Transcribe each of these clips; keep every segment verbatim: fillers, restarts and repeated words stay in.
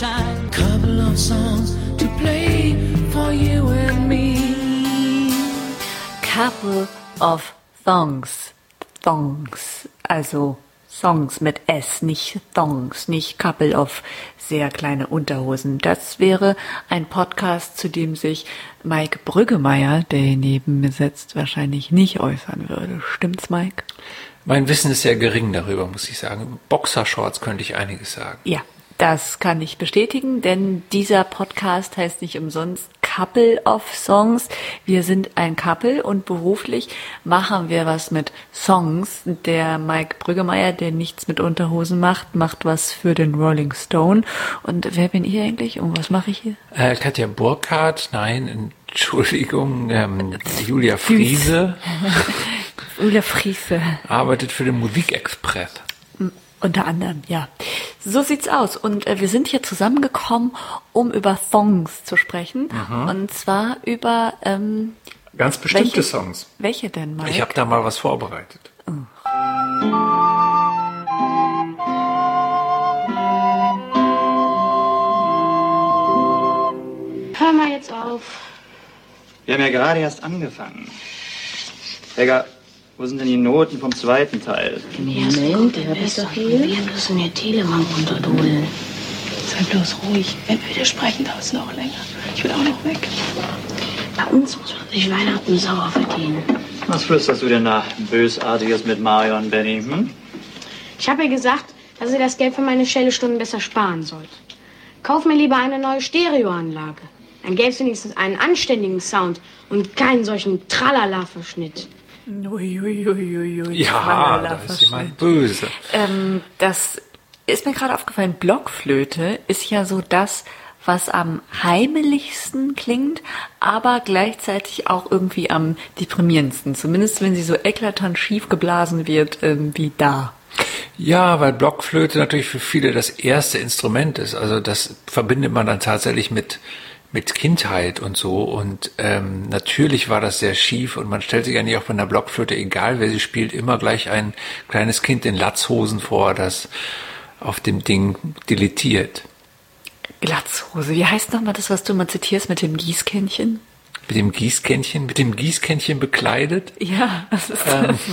sunshine. Couple of songs to play for you and me. Couple of Thongs. Thongs. Also Songs mit S, nicht Thongs, nicht Couple of sehr kleine Unterhosen. Das wäre ein Podcast, zu dem sich Mike Brüggemeier, der hier neben mir sitzt, wahrscheinlich nicht äußern würde. Stimmt's, Mike? Mein Wissen ist sehr gering darüber, muss ich sagen. Boxershorts könnte ich einiges sagen. Ja, das kann ich bestätigen, denn dieser Podcast heißt nicht umsonst Couple of Songs. Wir sind ein Couple und beruflich machen wir was mit Songs. Der Mike Brüggemeier, der nichts mit Unterhosen macht, macht was für den Rolling Stone. Und wer bin ich eigentlich und was mache ich hier? Äh, Katja Burkhardt, nein, Entschuldigung, ähm, Julia Friese. Julia Friese. Arbeitet für den Musikexpress. Unter anderem, ja. So sieht's aus. Und äh, wir sind hier zusammengekommen, um über Songs zu sprechen. Mhm. Und zwar über ähm, ganz bestimmte welche, Songs. Welche denn, Mike? Ich habe da mal was vorbereitet. Oh. Hör mal jetzt auf. Wir haben ja gerade erst angefangen. Helga, wo sind denn die Noten vom zweiten Teil? Moment, der bist doch hier. Wir müssen mir Telemann runterholen. Sei bloß ruhig. Wenn wir sprechen, dauert es noch länger. Ich will auch noch weg. Bei uns muss man sich Weihnachten sauer verdienen. Was flüsterst du denn da Bösartiges mit Marion, Benny? Hm? Ich habe ihr gesagt, dass sie das Geld für meine Cellostunden besser sparen sollte. Kauf mir lieber eine neue Stereoanlage. Dann gäbe es wenigstens einen anständigen Sound und keinen solchen Tralala-Verschnitt. Ui, ui, ui, ui, ui, ja, da ist jemand böse. Ähm, das ist mir gerade aufgefallen. Blockflöte ist ja so das, was am heimeligsten klingt, aber gleichzeitig auch irgendwie am deprimierendsten. Zumindest wenn sie so eklatant schief geblasen wird, ähm, wie da. Ja, weil Blockflöte natürlich für viele das erste Instrument ist. Also das verbindet man dann tatsächlich mit mit Kindheit und so. Und ähm, natürlich war das sehr schief und man stellt sich eigentlich auch bei einer Blockflöte, egal wer sie spielt, immer gleich ein kleines Kind in Latzhosen vor, das auf dem Ding dilettiert. Latzhose. Wie heißt nochmal das, was du mal zitierst mit dem Gießkännchen? Mit dem Gießkännchen? Mit dem Gießkännchen bekleidet? Ja, das ist ähm, das.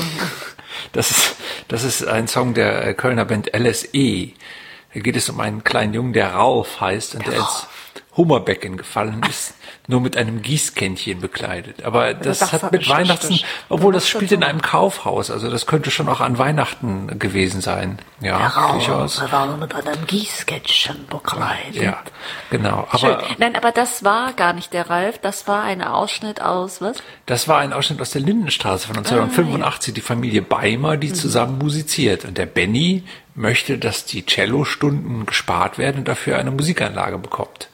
Das ist, das ist ein Song der Kölner Band L S E. Da geht es um einen kleinen Jungen, der Ralf heißt und der, der ins Hummerbecken gefallen ist, nur mit einem Gießkännchen bekleidet. Aber das, das hat mit Weihnachten, obwohl das spielt in einem Kaufhaus, also das könnte schon auch an Weihnachten gewesen sein. Ja, ja durchaus. Wir waren mit einem Gießkännchen bekleidet. Ja, genau. Aber schön. Nein, aber das war gar nicht der Ralf, das war ein Ausschnitt aus, was? Das war ein Ausschnitt aus der Lindenstraße von neunzehnhundertfünfundachtzig, ah, ja. Die Familie Beimer, die mhm. zusammen musiziert. Und der Benny möchte, dass die Cellostunden gespart werden und dafür eine Musikanlage bekommt.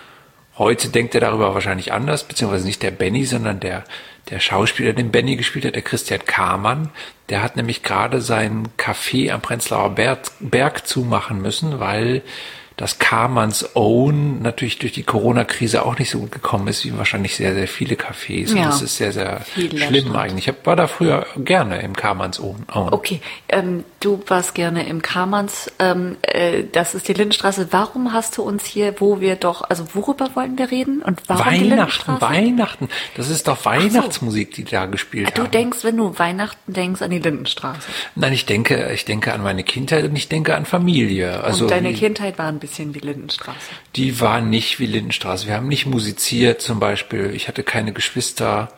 Heute denkt er darüber wahrscheinlich anders, beziehungsweise nicht der Benny, sondern der, der Schauspieler, den Benny gespielt hat, der Christian Kamann. Der hat nämlich gerade sein Café am Prenzlauer Berg, Berg zumachen müssen, weil das Kamanns Own natürlich durch die Corona-Krise auch nicht so gut gekommen ist, wie wahrscheinlich sehr, sehr viele Cafés. Ja, und das ist sehr, sehr schlimm eigentlich. Ich war da früher gerne im Kamanns Own. Okay, ähm, du warst gerne im Kamanns. Ähm, äh, das ist die Lindenstraße. Warum hast du uns hier, wo wir doch, also worüber wollten wir reden? Und warum Weihnachten, die Lindenstraße? Weihnachten. Das ist doch Weihnachtsmusik, die da gespielt du haben. Du denkst, wenn du Weihnachten denkst, an die Lindenstraße. Nein, ich denke, ich denke an meine Kindheit und ich denke an Familie. Also und deine Kindheit war ein bisschen wie Lindenstraße. Die war nicht wie Lindenstraße. Wir haben nicht musiziert zum Beispiel. Ich hatte keine Geschwister.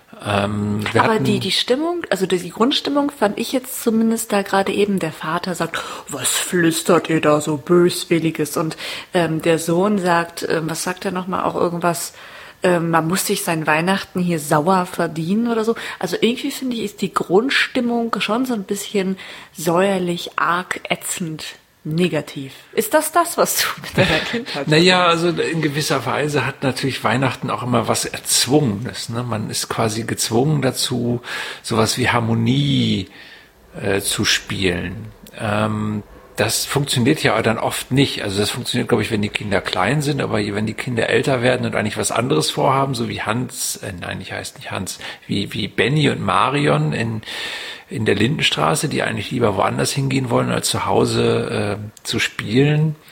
Ähm, wir Aber hatten die, die Stimmung, also die Grundstimmung fand ich jetzt zumindest da gerade eben. Der Vater sagt, was flüstert ihr da so Böswilliges? Und ähm, der Sohn sagt, ähm, was sagt er nochmal, auch irgendwas, ähm, man muss sich sein Weihnachten hier sauer verdienen oder so. Also irgendwie finde ich, ist die Grundstimmung schon so ein bisschen säuerlich, arg ätzend. Negativ. Ist das das, was du mit deiner Kindheit hast? Naja, also in gewisser Weise hat natürlich Weihnachten auch immer was Erzwungenes. Ne? Man ist quasi gezwungen dazu, sowas wie Harmonie äh, zu spielen. Ähm, das funktioniert ja dann oft nicht. Also das funktioniert, glaube ich, wenn die Kinder klein sind, aber wenn die Kinder älter werden und eigentlich was anderes vorhaben, so wie Hans, äh, nein, ich heißt nicht Hans, wie wie Benny und Marion in in der Lindenstraße, die eigentlich lieber woanders hingehen wollen, als zu Hause äh, zu spielen,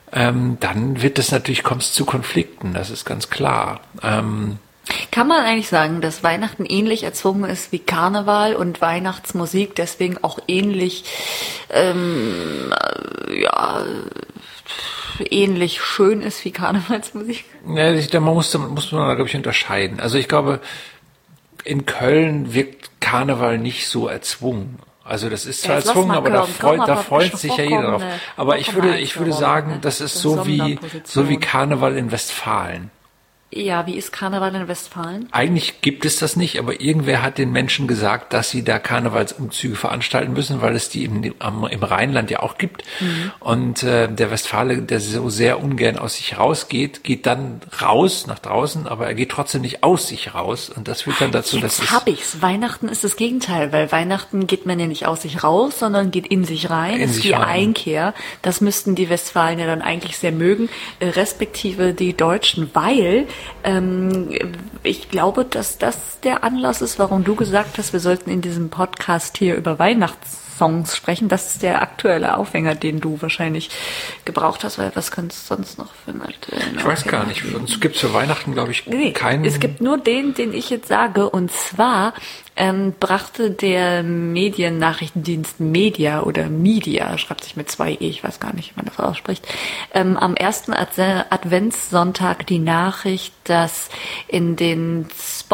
ähm, dann wird es natürlich, kommt es zu Konflikten, das ist ganz klar. Ähm, Kann man eigentlich sagen, dass Weihnachten ähnlich erzwungen ist wie Karneval und Weihnachtsmusik deswegen auch ähnlich, ähm, ja, ähnlich schön ist wie Karnevalsmusik? Ja, ich, da muss, muss man da, glaube ich, unterscheiden. Also ich glaube, in Köln wirkt Karneval nicht so erzwungen. Also das ist zwar Jetzt lass erzwungen, mal aber da hören. freut, Komm, da aber freut sich ja jeder drauf. vorkommende- Aber ich würde, ich würde sagen, ne? das ist Das so wie, Sonderposition. so wie Karneval in Westfalen. Ja, wie ist Karneval in Westfalen? Eigentlich gibt es das nicht, aber irgendwer hat den Menschen gesagt, dass sie da Karnevalsumzüge veranstalten müssen, weil es die im, im, im Rheinland ja auch gibt. Mhm. Und äh, der Westfale, der so sehr ungern aus sich rausgeht, geht dann raus nach draußen, aber er geht trotzdem nicht aus sich raus. Und das führt dann dazu, dass Jetzt es... hab ich's. Weihnachten ist das Gegenteil, weil Weihnachten geht man ja nicht aus sich raus, sondern geht in sich rein. In das ist sich die rein. Einkehr. Das müssten die Westfalen ja dann eigentlich sehr mögen, äh, respektive die Deutschen, weil ähm, ich glaube, dass das der Anlass ist, warum du gesagt hast, wir sollten in diesem Podcast hier über Weihnachtssongs sprechen. Das ist der aktuelle Aufhänger, den du wahrscheinlich gebraucht hast, weil was könnte es sonst noch für einen aktuellen Ich weiß Aufhänger gar nicht, sonst gibt es für Weihnachten, glaube ich, Nee, keinen... es gibt nur den, den ich jetzt sage, und zwar ähm, brachte der Mediennachrichtendienst Media oder Media, schreibt sich mit zwei E, ich weiß gar nicht, wie man das ausspricht, ähm, am ersten Ad- Adventssonntag die Nachricht, dass in den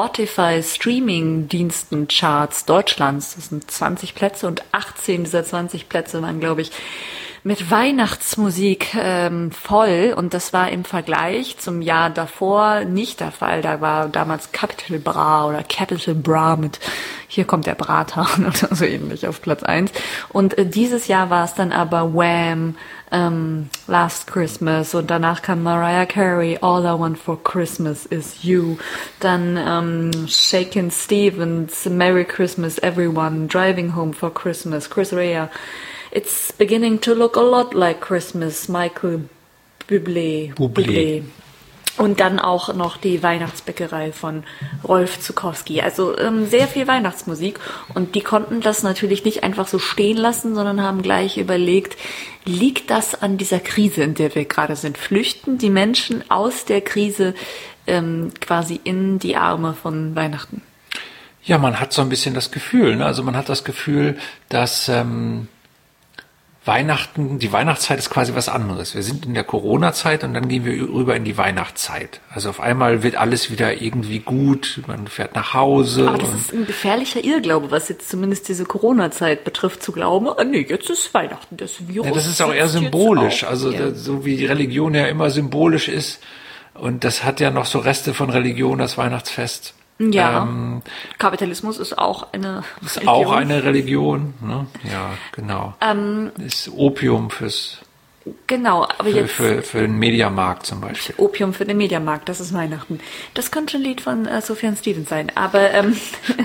Spotify-Streaming-Diensten-Charts Deutschlands, das sind zwanzig Plätze und achtzehn dieser zwanzig Plätze waren, glaube ich, mit Weihnachtsmusik ähm, voll, und das war im Vergleich zum Jahr davor nicht der Fall. Da war damals Capital Bra oder Capital Bra mit Hier kommt der Brathahn oder so ähnlich auf Platz eins. Und äh, dieses Jahr war es dann aber Wham, ähm, Last Christmas, und danach kam Mariah Carey, All I Want for Christmas is You. Dann ähm, Shakin' Stevens, Merry Christmas Everyone, Driving Home for Christmas, Chris Rea, It's beginning to look a lot like Christmas, Michael Bublé. Bublé. Und dann auch noch die Weihnachtsbäckerei von Rolf Zukowski. Also ähm, sehr viel Weihnachtsmusik. Und die konnten das natürlich nicht einfach so stehen lassen, sondern haben gleich überlegt, liegt das an dieser Krise, in der wir gerade sind? Flüchten die Menschen aus der Krise ähm, quasi in die Arme von Weihnachten? Ja, man hat so ein bisschen das Gefühl, ne? Also man hat das Gefühl, dass... Ähm Weihnachten, die Weihnachtszeit ist quasi was anderes. Wir sind in der Corona-Zeit und dann gehen wir rüber in die Weihnachtszeit. Also auf einmal wird alles wieder irgendwie gut, man fährt nach Hause. Aber das ist ein gefährlicher Irrglaube, was jetzt zumindest diese Corona-Zeit betrifft, zu glauben, ah nee, jetzt ist Weihnachten, das Virus. Ja, das ist auch eher sitzt jetzt symbolisch, auch also hier. da, so wie die Religion ja immer symbolisch ist. Und das hat ja noch so Reste von Religion, das Weihnachtsfest. Ja, Ähm, Kapitalismus ist auch eine ist Religion. auch eine Religion, ne? Ja, genau. Ähm, ist Opium fürs, Genau, aber für, jetzt für, für den Mediamarkt zum Beispiel. Opium für den Mediamarkt, das ist Weihnachten. Das könnte ein Lied von äh, Sufjan Stevens sein, aber ähm,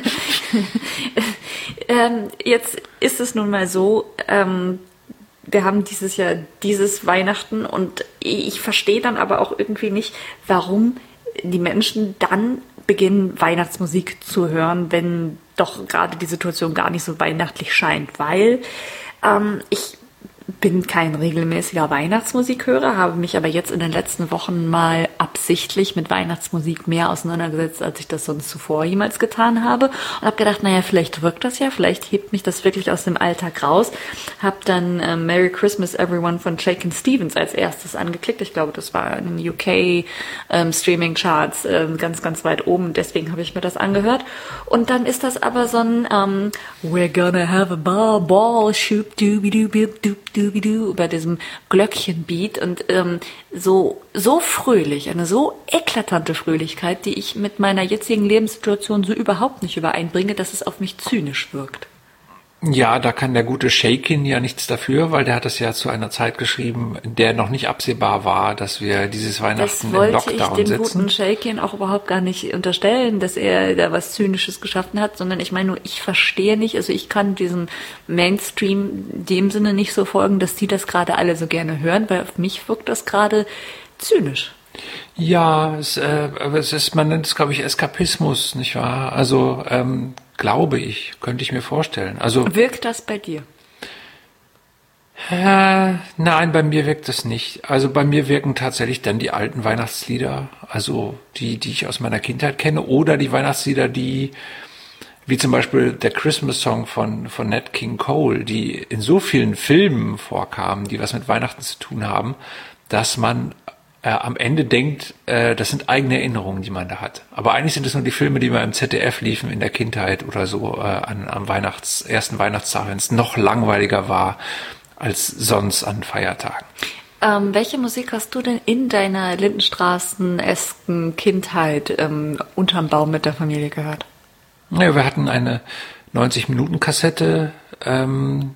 ähm, jetzt ist es nun mal so, ähm, wir haben dieses Jahr dieses Weihnachten, und ich verstehe dann aber auch irgendwie nicht, warum die Menschen dann beginnen, Weihnachtsmusik zu hören, wenn doch gerade die Situation gar nicht so weihnachtlich scheint, weil ähm, ich bin kein regelmäßiger Weihnachtsmusikhörer, habe mich aber jetzt in den letzten Wochen mal absichtlich mit Weihnachtsmusik mehr auseinandergesetzt, als ich das sonst zuvor jemals getan habe, und habe gedacht, naja, vielleicht wirkt das ja, vielleicht hebt mich das wirklich aus dem Alltag raus. Habe dann äh, Merry Christmas Everyone von Shakin' Stevens als erstes angeklickt. Ich glaube, das war in den U K ähm, Streaming Charts äh, ganz, ganz weit oben, deswegen habe ich mir das angehört. Und dann ist das aber so ein ähm, We're gonna have a ball, ball, shoop, dooby dooby doop doobie-doo, über diesem Glöckchenbeat, und ähm, so so fröhlich, eine so eklatante Fröhlichkeit, die ich mit meiner jetzigen Lebenssituation so überhaupt nicht übereinbringe, dass es auf mich zynisch wirkt. Ja, da kann der gute Shakin ja nichts dafür, weil der hat es ja zu einer Zeit geschrieben, in der noch nicht absehbar war, dass wir dieses Weihnachten Das im wollte Lockdown ich dem sitzen. guten Shakin auch überhaupt gar nicht unterstellen, dass er da was Zynisches geschaffen hat, sondern ich meine nur, ich verstehe nicht, also ich kann diesem Mainstream in dem Sinne nicht so folgen, dass die das gerade alle so gerne hören, weil auf mich wirkt das gerade zynisch. Ja, es, äh, aber es ist, man nennt es, glaube ich, Eskapismus, nicht wahr? Also, ähm, glaube ich, könnte ich mir vorstellen. Also Wirkt das bei dir? Äh, nein, bei mir wirkt das nicht. Also bei mir wirken tatsächlich dann die alten Weihnachtslieder, also die, die ich aus meiner Kindheit kenne, oder die Weihnachtslieder, die, wie zum Beispiel der Christmas Song von, von Nat King Cole, die in so vielen Filmen vorkamen, die was mit Weihnachten zu tun haben, dass man äh, am Ende denkt, äh, das sind eigene Erinnerungen, die man da hat. Aber eigentlich sind es nur die Filme, die mal im Z D F liefen in der Kindheit oder so äh, an, am Weihnachts, ersten Weihnachtstag, wenn es noch langweiliger war als sonst an Feiertagen. Ähm, welche Musik hast du denn in deiner Lindenstraßen-esken Kindheit ähm, unterm Baum mit der Familie gehört? Ja, wir hatten eine neunzig-Minuten-Kassette, ähm,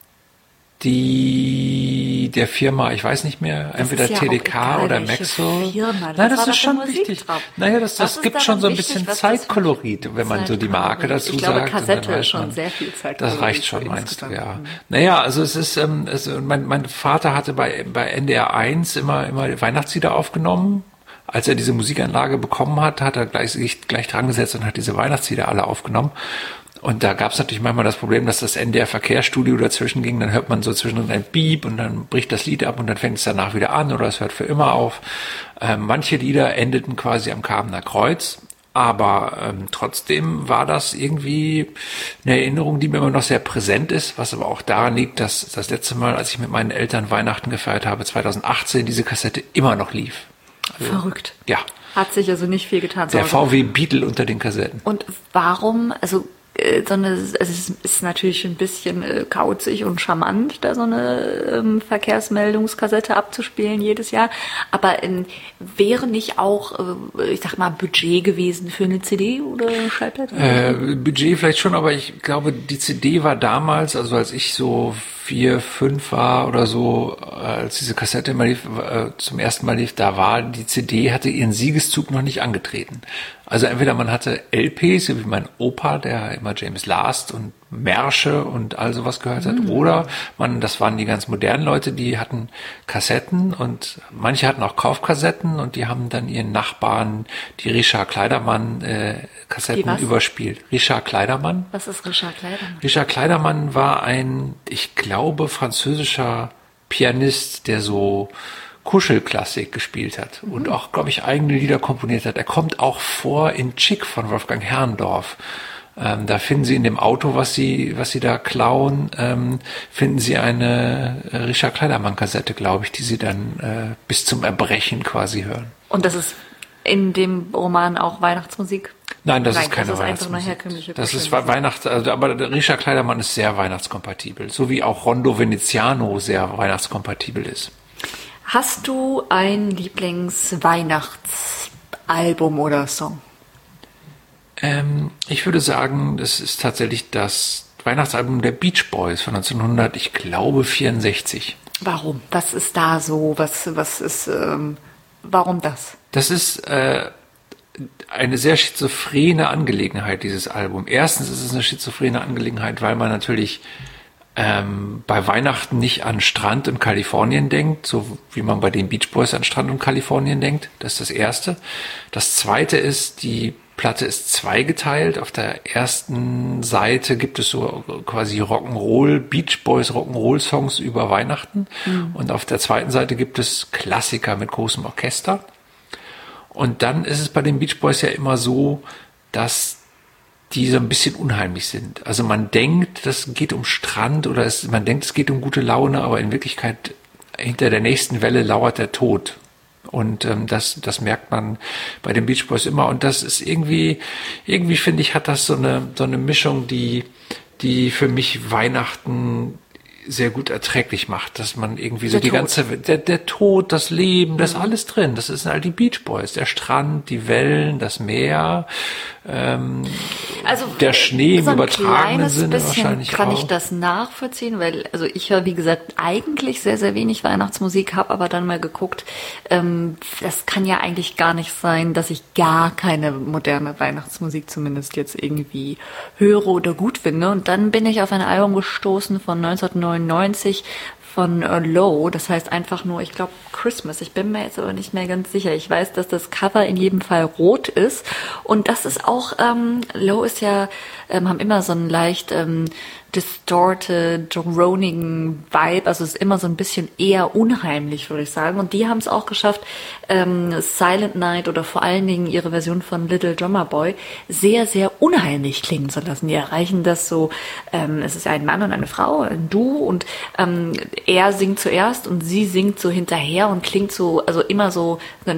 die der Firma, ich weiß nicht mehr, Das entweder ist ja T D auch K egal, oder welche Maxo. Firma. Was Nein, das war da ist für schon Musik wichtig. drauf? Naja, das, Was das ist gibt daran schon so ein wichtig? bisschen Was das für- Zeitkolorit, wenn man so die Marke dazu Ich glaube, sagt. und dann Kassette weiß ist schon man, sehr viel Zeitkolorit. Das reicht schon, meinst du, insgesamt. ja. Naja, also es ist, ähm, es, mein, mein Vater hatte bei, bei N D R eins immer, immer Weihnachtslieder aufgenommen. Als er diese Musikanlage bekommen hat, hat er gleich, sich gleich dran gesetzt und hat diese Weihnachtslieder alle aufgenommen. Und da gab es natürlich manchmal das Problem, dass das N D R-Verkehrsstudio dazwischen ging. Dann hört man so zwischendrin ein Beep und dann bricht das Lied ab und dann fängt es danach wieder an oder es hört für immer auf. Ähm, manche Lieder endeten quasi am Kamener Kreuz. Aber ähm, trotzdem war das irgendwie eine Erinnerung, die mir immer noch sehr präsent ist, was aber auch daran liegt, dass das letzte Mal, als ich mit meinen Eltern Weihnachten gefeiert habe, zwanzig achtzehn, diese Kassette immer noch lief. Also, Verrückt. ja, Hat sich also nicht viel getan. zu der Hause. V W Beetle unter den Kassetten. Und warum, also äh, so eine, also es ist natürlich ein bisschen äh, kauzig und charmant, da so eine ähm, Verkehrsmeldungskassette abzuspielen jedes Jahr. Aber ähm, wäre nicht auch, äh, ich sag mal, Budget gewesen für eine C D oder Schallplatte? Äh, Budget vielleicht schon, aber ich glaube, die C D war damals, also als ich so vier, fünf war oder so, als diese Kassette immer lief, äh, zum ersten Mal lief, da war die C D, hatte ihren Siegeszug noch nicht angetreten. Also entweder man hatte L Ps, so wie mein Opa, der immer James Last und Märsche und all sowas gehört hat, oder man, das waren die ganz modernen Leute, die hatten Kassetten und manche hatten auch Kaufkassetten und die haben dann ihren Nachbarn die Richard Kleidermann äh, Kassetten Die was? überspielt. Richard Kleidermann. Was ist Richard Kleidermann? Richard Kleidermann war ein, ich glaube, französischer Pianist, der so Kuschelklassik gespielt hat und auch, glaube ich, eigene Lieder komponiert hat. Er kommt auch vor in Chick von Wolfgang Herrndorf. Ähm, da finden Sie in dem Auto, was Sie, was Sie da klauen, ähm, finden Sie eine äh, Richard Kleidermann-Kassette, glaube ich, die Sie dann äh, bis zum Erbrechen quasi hören. Und das ist in dem Roman auch Weihnachtsmusik? Nein, das Nein, ist keine das ist einfach nur Weihnachtsmusik. herkömmliche Das ist Kuschelmusik. Weihnachts, also, aber der Richard Kleidermann ist sehr weihnachtskompatibel, so wie auch Rondo Veneziano sehr weihnachtskompatibel ist. Hast du ein Lieblings-Weihnachtsalbum oder Song? Ähm, ich würde sagen, das ist tatsächlich das Weihnachtsalbum der Beach Boys von neunzehnhundert, ich glaube, vierundsechzig. Warum? Was ist da so? Was, was ist, ähm, warum das? Das ist äh, eine sehr schizophrene Angelegenheit, dieses Album. Erstens ist es eine schizophrene Angelegenheit, weil man natürlich ähm, bei Weihnachten nicht an Strand und Kalifornien denkt, so wie man bei den Beach Boys an Strand und Kalifornien denkt. Das ist das Erste. Das Zweite ist, die Platte ist zweigeteilt. Auf der ersten Seite gibt es so quasi Rock'n'Roll, Beach Boys Rock'n'Roll Songs über Weihnachten. Mhm. Und auf der zweiten Seite gibt es Klassiker mit großem Orchester. Und dann ist es bei den Beach Boys ja immer so, dass die so ein bisschen unheimlich sind. Also man denkt, das geht um Strand oder es, man denkt, es geht um gute Laune, aber in Wirklichkeit hinter der nächsten Welle lauert der Tod. Und ähm, das, das merkt man bei den Beach Boys immer. Und das ist irgendwie, irgendwie finde ich, hat das so eine, so eine Mischung, die, die für mich Weihnachten sehr gut erträglich macht, dass man irgendwie so Der die Tod. ganze, der, der Tod, das Leben, das ist alles drin. Das sind all die Beach Boys, der Strand, die Wellen, das Meer, ähm, Also der Schnee im so ein übertragenen kleines Sinne bisschen wahrscheinlich kann auch. ich das nachvollziehen, weil also ich höre, wie gesagt, eigentlich sehr, sehr wenig Weihnachtsmusik, habe aber dann mal geguckt, ähm, das kann ja eigentlich gar nicht sein, dass ich gar keine moderne Weihnachtsmusik zumindest jetzt irgendwie höre oder gut finde. Und dann bin ich auf ein Album gestoßen von neunzehnhundertneunundneunzig von uh, Low, das heißt einfach nur, ich glaube Christmas, ich bin mir jetzt aber nicht mehr ganz sicher. Ich weiß, dass das Cover in jedem Fall rot ist und das ist auch, ähm, Low ist ja, ähm, haben immer so einen leicht ähm, distorted, dronigen Vibe. Also es ist immer so ein bisschen eher unheimlich, würde ich sagen. Und die haben es auch geschafft, ähm, Silent Night oder vor allen Dingen ihre Version von Little Drummer Boy sehr, sehr unheimlich klingen zu lassen. Die erreichen das so, ähm, es ist ein Mann und eine Frau, ein Duo, und ähm, er singt zuerst und sie singt so hinterher und klingt so, also immer so ein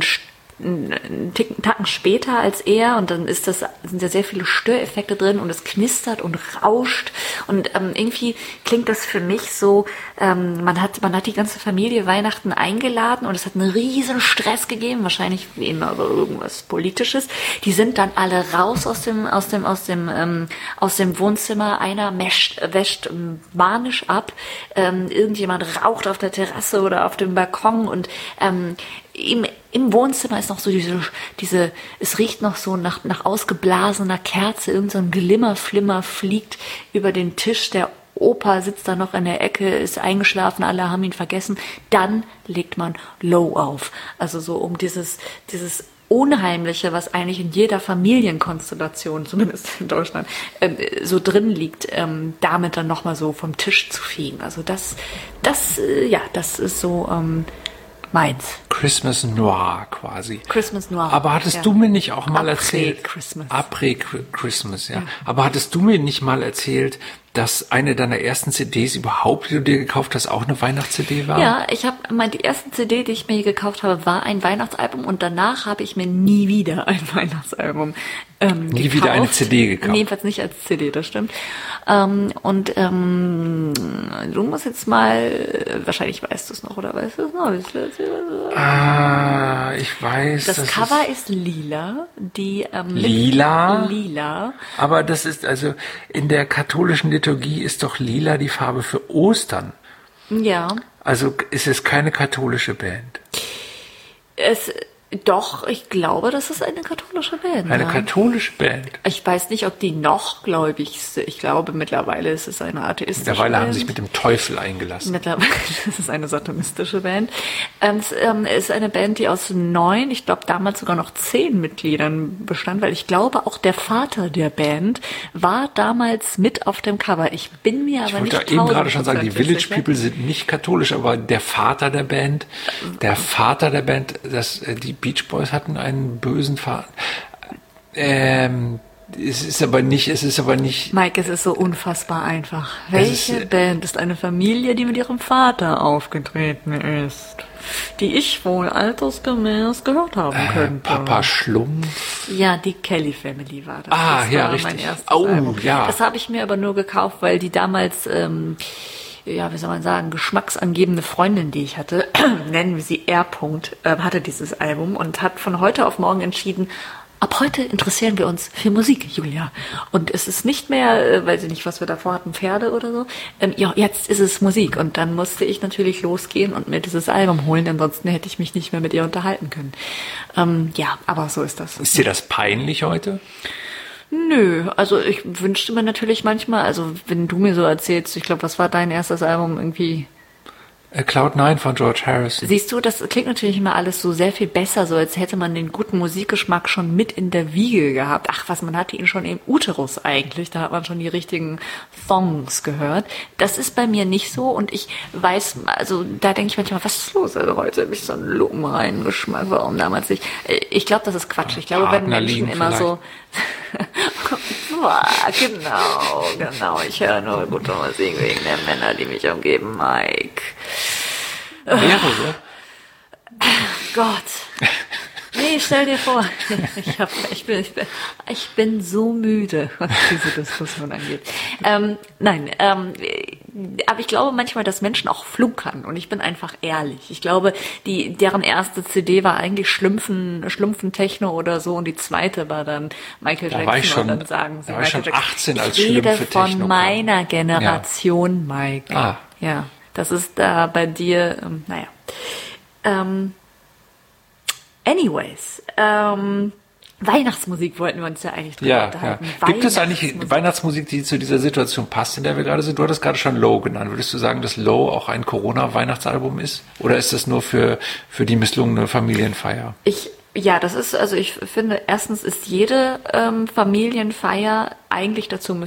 einen Ticken, Tacken später als er, und dann ist das, sind ja sehr viele Störeffekte drin und es knistert und rauscht, und ähm, irgendwie klingt das für mich so, ähm, man hat man hat die ganze Familie Weihnachten eingeladen und es hat einen riesen Stress gegeben, wahrscheinlich wie immer über irgendwas Politisches. Die sind dann alle raus aus dem aus dem aus dem ähm, aus dem Wohnzimmer, einer mescht, wäscht manisch ab, ähm, irgendjemand raucht auf der Terrasse oder auf dem Balkon, und ähm, im Im Wohnzimmer ist noch so diese, diese, es riecht noch so nach, nach ausgeblasener Kerze, irgend so ein Glimmerflimmer fliegt über den Tisch, der Opa sitzt da noch in der Ecke, ist eingeschlafen, alle haben ihn vergessen. Dann legt man Low auf. Also so um dieses, dieses Unheimliche, was eigentlich in jeder Familienkonstellation, zumindest in Deutschland, äh, so drin liegt, ähm, damit dann nochmal so vom Tisch zu fegen. Also das, das, äh, ja, das ist so, ähm, meins. Christmas Noir quasi. Christmas Noir. Aber hattest ja. du mir nicht auch mal Après erzählt? Christmas. Après Christmas, ja. ja. Aber hattest du mir nicht mal erzählt, dass eine deiner ersten C Ds überhaupt, die du dir gekauft hast, auch eine Weihnachts-C D war? Ja, ich habe meine die erste C D, die ich mir gekauft habe, war ein Weihnachtsalbum, und danach habe ich mir nie wieder ein Weihnachtsalbum ähm, nie gekauft. wieder eine C D gekauft. Jedenfalls nicht als C D, das stimmt. Ähm, und ähm, du musst jetzt mal, wahrscheinlich weißt du es noch, oder weißt du es noch? Ah, ich weiß. Das, das Cover ist, ist lila, die ähm, lila. Lila. Aber das ist also in der katholischen Liturgie ist doch lila die Farbe für Ostern. Ja. Also ist es keine katholische Band. Es Doch, ich glaube, das ist eine katholische Band. Eine ja. katholische Band. Ich weiß nicht, ob die noch gläubig sind. Ich glaube, mittlerweile ist es eine atheistische Mittlerweile Band. haben sie sich mit dem Teufel eingelassen. Mittlerweile ist es eine satanistische Band. Ähm, es ähm, ist eine Band, die aus neun, ich glaube damals sogar noch zehn Mitgliedern bestand, weil ich glaube, auch der Vater der Band war damals mit auf dem Cover. Ich bin mir aber ich nicht wollte eben gerade schon sagen, die Village sicher. People sind nicht katholisch, aber der Vater der Band, der Vater der Band, das, die Beach Boys hatten einen bösen Vater. Ähm, es ist aber nicht, es ist aber nicht. Mike, es ist so unfassbar einfach. Welche ist, Band ist eine Familie, die mit ihrem Vater aufgetreten ist, die ich wohl altersgemäß gehört haben äh, könnte? Papa Schlumpf. Ja, die Kelly Family war das. Ah, das ja, war richtig. Mein erstes oh, Album. ja. Das habe ich mir aber nur gekauft, weil die damals, ähm, ja, wie soll man sagen, geschmacksangebende Freundin, die ich hatte, nennen wir sie R. äh, hatte dieses Album und hat von heute auf morgen entschieden, ab heute interessieren wir uns für Musik, Julia. Und es ist nicht mehr, äh, weiß ich nicht, was wir davor hatten, Pferde oder so. Ähm, ja, jetzt ist es Musik. Und dann musste ich natürlich losgehen und mir dieses Album holen. Ansonsten hätte ich mich nicht mehr mit ihr unterhalten können. Ähm, ja, aber so ist das. Ist dir das peinlich heute? Nö, also ich wünschte mir natürlich manchmal, also wenn du mir so erzählst, ich glaube, was war dein erstes Album irgendwie? Cloud Nine von George Harrison. Siehst du, das klingt natürlich immer alles so sehr viel besser, so als hätte man den guten Musikgeschmack schon mit in der Wiege gehabt. Ach was, man hatte ihn schon im Uterus eigentlich, da hat man schon die richtigen Songs gehört. Das ist bei mir nicht so und ich weiß, also da denke ich manchmal, was ist los? Also heute habe ich so einen lupenreinen Geschmack, warum damals nicht? Ich glaube, das ist Quatsch. Ich glaube, wenn Menschen immer vielleicht. so... genau, genau. Ich höre nur gute Musik wegen der Männer, die mich umgeben, Mike. Mehrere? Gott. Nee, stell dir vor, ich, hab, ich, bin, ich, bin, ich bin so müde, was diese Diskussion angeht. Ähm, nein, ähm, aber ich glaube manchmal, dass Menschen auch flunkern und ich bin einfach ehrlich. Ich glaube, die deren erste C D war eigentlich Schlumpfen, Schlumpfen Techno oder so und die zweite war dann Michael da Jackson war ich schon, und dann sagen sie da war ich schon achtzehn als ich rede Schlümpfe Techno von meiner Generation, ja. Mike. Ah. Ja, das ist da bei dir, ähm, naja. Ähm, Anyways, ähm, Weihnachtsmusik wollten wir uns ja eigentlich drüber ja, unterhalten. Ja. Gibt es eigentlich Weihnachtsmusik, die zu dieser Situation passt, in der wir gerade sind? Du hattest gerade schon Low genannt. Würdest du sagen, dass Low auch ein Corona-Weihnachtsalbum ist? Oder ist das nur für, für die misslungene Familienfeier? Ich, ja, das ist, also ich finde, erstens ist jede ähm, Familienfeier eigentlich dazu miss,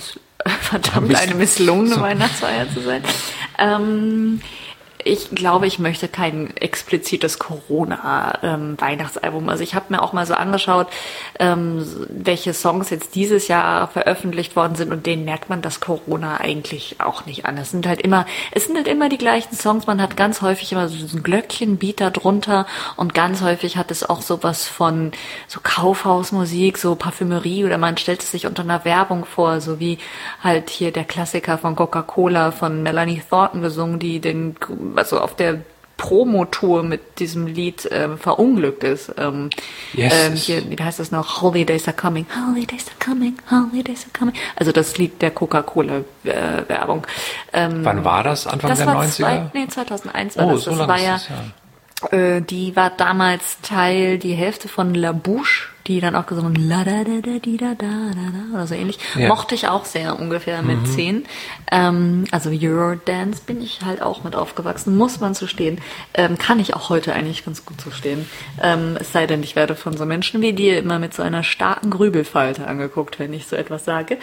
verdammt eine misslungene Weihnachtsfeier zu sein. Ähm, ich glaube, ich möchte kein explizites Corona-Weihnachtsalbum. Ähm, also ich habe mir auch mal so angeschaut, ähm, welche Songs jetzt dieses Jahr veröffentlicht worden sind und denen merkt man das Corona eigentlich auch nicht an. Es sind halt immer, es sind halt immer die gleichen Songs. Man hat ganz häufig immer so ein Glöckchenbeat da drunter und ganz häufig hat es auch sowas von so Kaufhausmusik, so Parfümerie oder man stellt es sich unter einer Werbung vor, so wie halt hier der Klassiker von Coca-Cola von Melanie Thornton gesungen, die den also auf der Promotour mit diesem Lied ähm, verunglückt ist. Ähm, yes. ähm, hier, wie heißt das noch? Holidays are coming, holidays are coming, holidays are coming. Also das Lied der Coca-Cola-Werbung. Ähm, Wann war das? Anfang das der war neunziger? Zwei, nee, zweitausendeins war oh, das. so Das lange war ist ja, das, ja. Äh, die war damals Teil, die Hälfte von La Bouche, die dann auch gesungen la da da da di da da da oder so ähnlich. Ja. Mochte ich auch sehr ungefähr mit mhm. zehn. Ähm, also Eurodance bin ich halt auch mit aufgewachsen, muss man so stehen. Ähm, kann ich auch heute eigentlich ganz gut so stehen. Ähm, es sei denn, ich werde von so Menschen wie dir immer mit so einer starken Grübelfalte angeguckt, wenn ich so etwas sage.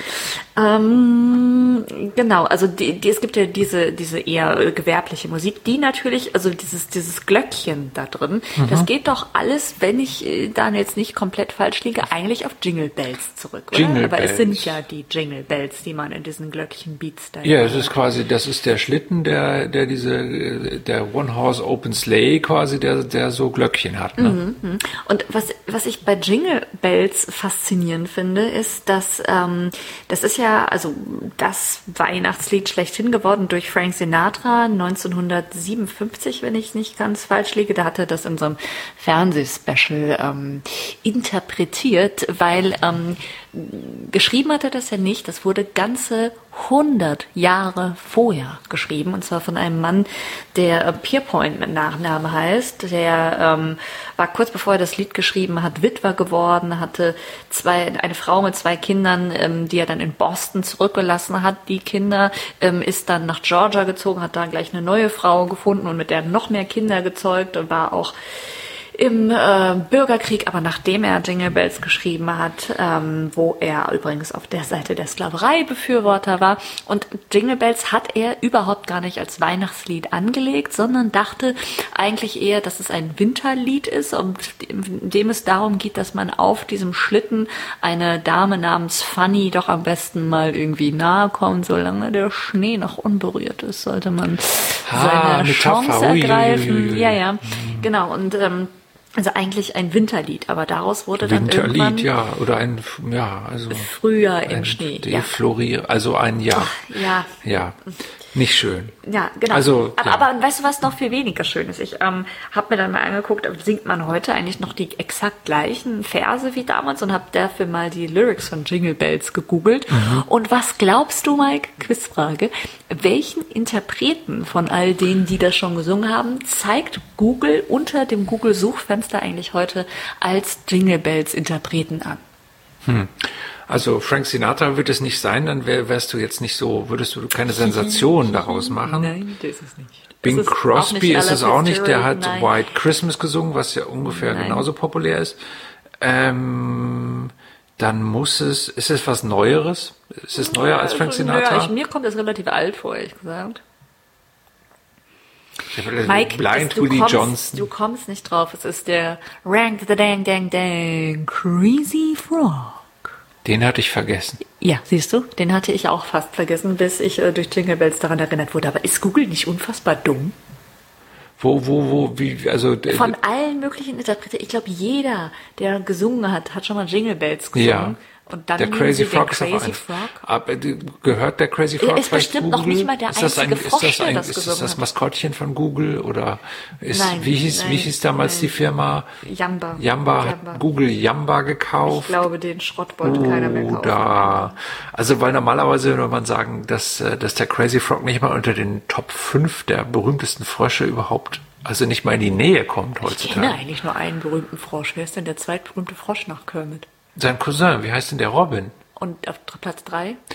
Ähm, genau, also die, die, es gibt ja diese, diese eher gewerbliche Musik, die natürlich, also dieses, dieses Glöckchen da drin, mhm. das geht doch alles, wenn ich äh, dann jetzt nicht komplett falsch liege, eigentlich auf Jingle Bells zurück, oder? Jingle Aber Bells. Es sind ja die Jingle Bells, die man in diesen Glöckchen-Beats da Ja, es ist quasi, das ist der Schlitten, der, der diese, der One-Horse Open Sleigh quasi, der, der so Glöckchen hat, ne? Mhm. Und was, was ich bei Jingle Bells faszinierend finde, ist, dass, ähm, das ist ja, also, das Weihnachtslied schlechthin geworden durch Frank Sinatra neunzehnhundertsiebenundfünfzig, wenn ich nicht ganz falsch liege. Da hat er das in so einem Fernsehspecial, ähm, interpretiert, weil ähm, geschrieben hat er das ja nicht, das wurde ganze hundert Jahre vorher geschrieben, und zwar von einem Mann, der Pierpoint mit Nachnamen heißt, der ähm, war kurz bevor er das Lied geschrieben hat, Witwer geworden, hatte zwei, eine Frau mit zwei Kindern, ähm, die er dann in Boston zurückgelassen hat. Die Kinder ähm, ist dann nach Georgia gezogen, hat da gleich eine neue Frau gefunden und mit der noch mehr Kinder gezeugt und war auch im äh, Bürgerkrieg, aber nachdem er Jingle Bells geschrieben hat, ähm, wo er übrigens auf der Seite der Sklaverei-Befürworter war. Und Jingle Bells hat er überhaupt gar nicht als Weihnachtslied angelegt, sondern dachte eigentlich eher, dass es ein Winterlied ist, und in dem es darum geht, dass man auf diesem Schlitten eine Dame namens Fanny doch am besten mal irgendwie nahe kommt. Solange der Schnee noch unberührt ist, sollte man ah, seine Chance Metapher. Ui, ergreifen. ui, ui, ui. Ja, ja, genau. Und ähm, also eigentlich ein Winterlied, aber daraus wurde dann Winterlied, irgendwann ja, oder ein, ja, also Frühjahr im ein Schnee. Deflorier, ja. Also ein Jahr. Ach, ja. Ja, nicht schön. Ja, genau. Also, aber, ja. aber weißt du, was noch viel weniger schön ist? Ich ähm, habe mir dann mal angeguckt, singt man heute eigentlich noch die exakt gleichen Verse wie damals, und habe dafür mal die Lyrics von Jingle Bells gegoogelt. Mhm. Und was glaubst du, Mike? Quizfrage. Welchen Interpreten von all denen, die das schon gesungen haben, zeigt Google unter dem Google-Suchfenster eigentlich heute als Jingle Bells Interpreten an? Hm. Also Frank Sinatra wird es nicht sein, dann wär, wärst du jetzt nicht so, würdest du keine Sensation daraus machen. Nein, das ist es nicht. Bing ist Crosby ist es auch nicht, der hat nein. White Christmas gesungen, was ja ungefähr Nein. genauso populär ist. Ähm, dann muss es, ist es was Neueres? Ist es neuer als Frank Sinatra? Ja, ich, mir kommt das relativ alt vor, ehrlich gesagt. Mike, Blind das, du, Willie kommst, Johnson. du kommst nicht drauf. Es ist der Rank the Dang Dang Dang Crazy Frog. Den hatte ich vergessen. Ja, siehst du, den hatte ich auch fast vergessen, bis ich äh, durch Jingle Bells daran erinnert wurde. Aber ist Google nicht unfassbar dumm? Wo, wo, wo, wie, also... Von allen möglichen Interpreten, ich glaube, jeder, der gesungen hat, hat schon mal Jingle Bells gesungen. Ja. Und dann der Crazy Frog ist Crazy auch ein, Frog. Aber gehört der Crazy Frog Er ist bei bestimmt Google? noch nicht mal der ist das ein, einzige ist das Frosch, der ein, das ist das gesungen das hat. Maskottchen von Google oder ist Nein, wie hieß nein, wie hieß damals nein. die Firma Yamba. Yamba hat Yamba. Google Yamba gekauft. Ich glaube, den Schrott wollte keiner mehr kaufen. Oder also weil normalerweise würde man sagen, dass dass der Crazy Frog nicht mal unter den Top fünf der berühmtesten Frösche überhaupt, also nicht mal in die Nähe kommt Ich heutzutage. kenne eigentlich nur einen berühmten Frosch. Wer ist denn der zweitberühmte Frosch nach Kermit? Sein Cousin, wie heißt denn der Robin? Und auf Platz drei?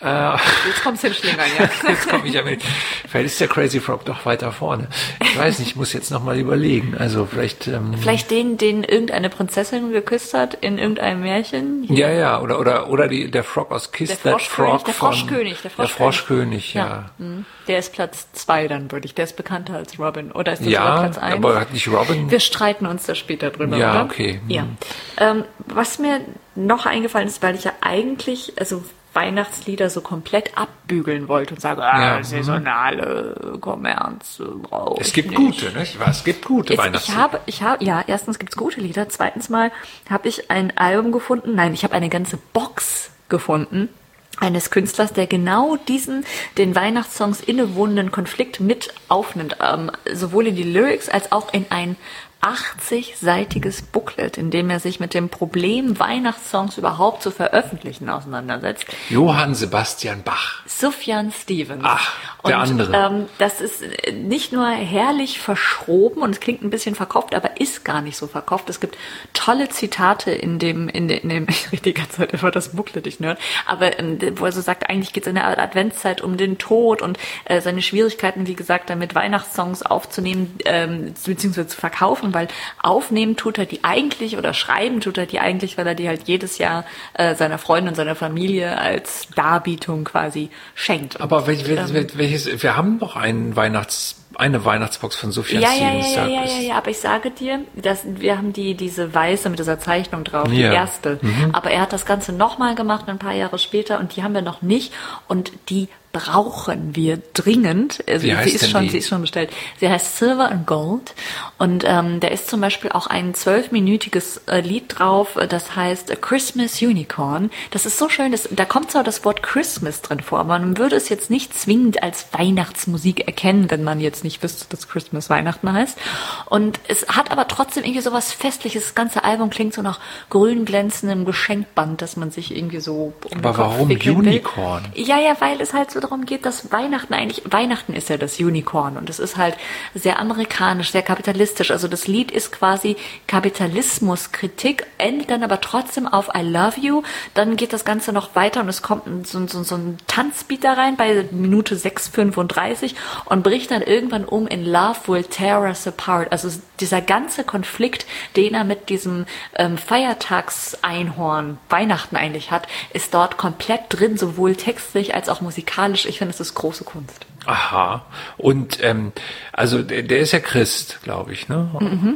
Äh, Jetzt kommst du in Schlingern, ja. Jetzt komme ich ja mit. Vielleicht ist der Crazy Frog doch weiter vorne. Ich weiß nicht, ich muss jetzt nochmal überlegen. Also vielleicht... Ähm, Vielleicht den, den irgendeine Prinzessin geküsst hat in irgendeinem Märchen. ja, ja, oder oder oder die, der Frog aus Kiss Der That Froschkönig, Frog der von- Froschkönig, der Der Froschkönig. Froschkönig, ja. Ja. Mhm. Der ist Platz zwei dann, würde ich. Der ist bekannter als Robin. Oder ist das sogar Ja, Platz eins? aber hat nicht Robin... Wir streiten uns da später drüber, Ja, oder? okay. Ja. Hm. Ähm, was mir noch eingefallen ist, weil ich ja eigentlich, also Weihnachtslieder so komplett abbügeln wollte und sage, ah, Ja, mhm. saisonale Kommerz äh, brauche Es ich gibt nicht. gute, nicht wahr? Es gibt gute Jetzt, ich Weihnachtslieder. habe, ich habe, ja, erstens gibt's gute Lieder, zweitens mal habe ich ein Album gefunden, nein, ich habe eine ganze Box gefunden eines Künstlers, der genau diesen, den Weihnachtssongs innewohnenden Konflikt mit aufnimmt, ähm, sowohl in die Lyrics als auch in ein achtzig-seitiges Booklet, in dem er sich mit dem Problem, Weihnachtssongs überhaupt zu veröffentlichen, auseinandersetzt. Johann Sebastian Bach. Sufjan Stevens. Ach, der und, andere. Ähm, das ist nicht nur herrlich verschroben und es klingt ein bisschen verkopft, aber ist gar nicht so verkopft. Es gibt tolle Zitate in dem, in dem, in dem ich rede die ganze Zeit über das Booklet, ich nerd, aber ähm, wo er so sagt, eigentlich geht es in der Adventszeit um den Tod und äh, seine Schwierigkeiten, wie gesagt, damit Weihnachtssongs aufzunehmen, ähm, beziehungsweise zu verkaufen, weil aufnehmen tut er die eigentlich oder schreiben tut er die eigentlich, weil er die halt jedes Jahr äh, seiner Freundin und seiner Familie als Darbietung quasi schenkt. Und, Aber welch, ähm, welches, welches, wir haben doch einen Weihnachts, eine Weihnachtsbox von Sufjan ja, ja, Stevens. ja, ja, da ja, ist- ja, ja, aber ich sage dir, dass wir haben die diese weiße mit dieser Zeichnung drauf, die Ja. erste. Aber er hat das Ganze nochmal gemacht, ein paar Jahre später, und die haben wir noch nicht. Und die brauchen wir dringend. Also Wie heißt sie ist denn schon, die? sie ist schon bestellt. Sie heißt Silver and Gold und ähm, da ist zum Beispiel auch ein zwölfminütiges äh, Lied drauf, äh, das heißt A Christmas Unicorn. Das ist so schön, das, da kommt zwar das Wort Christmas drin vor, aber man würde es jetzt nicht zwingend als Weihnachtsmusik erkennen, wenn man jetzt nicht wüsste, dass Christmas Weihnachten heißt. Und es hat aber trotzdem irgendwie so was Festliches. Das ganze Album klingt so nach grün glänzendem Geschenkband, dass man sich irgendwie so um den Aber Kopf warum wickeln will. Unicorn? Ja, ja, weil es halt so darum geht, dass Weihnachten eigentlich, Weihnachten ist ja das Unicorn und es ist halt sehr amerikanisch, sehr kapitalistisch. Also das Lied ist quasi Kapitalismuskritik, endet dann aber trotzdem auf I love you. Dann geht das Ganze noch weiter und es kommt ein- so, so, so ein Tanzbeat da rein bei Minute sechs fünfunddreißig und bricht dann irgendwann um in Love will tear us apart. Also dieser ganze Konflikt, den er mit diesem ähm, Feiertagseinhorn Weihnachten eigentlich hat, ist dort komplett drin, sowohl textlich als auch musikalisch. Ich finde, es ist große Kunst. Aha. Und ähm, also der, der ist ja Christ, glaube ich, ne? Mhm.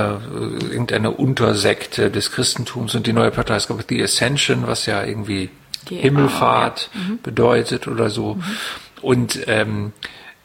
Äh, irgendeine Untersekte des Christentums und die neue Platte heißt, glaube ich, The Ascension, was ja irgendwie Die- Himmelfahrt ah, ja. Mhm. bedeutet oder so. Und ähm,